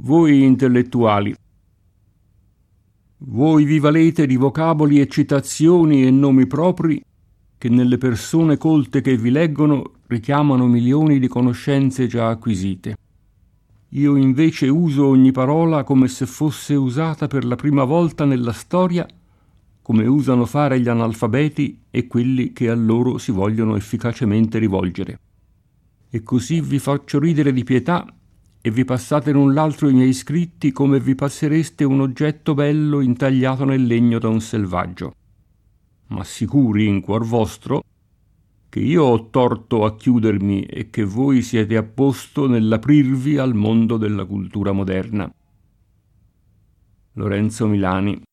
Voi intellettuali, voi vi valete di vocaboli e citazioni e nomi propri che nelle persone colte che vi leggono richiamano milioni di conoscenze già acquisite. Io invece uso ogni parola come se fosse usata per la prima volta nella storia, come usano fare gli analfabeti e quelli che a loro si vogliono efficacemente rivolgere. E così vi faccio ridere di pietà e vi passate l'un l'altro i miei scritti come vi passereste un oggetto bello intagliato nel legno da un selvaggio. Ma sicuri in cuor vostro che io ho torto a chiudermi e che voi siete a posto nell'aprirvi al mondo della cultura moderna. Lorenzo Milani.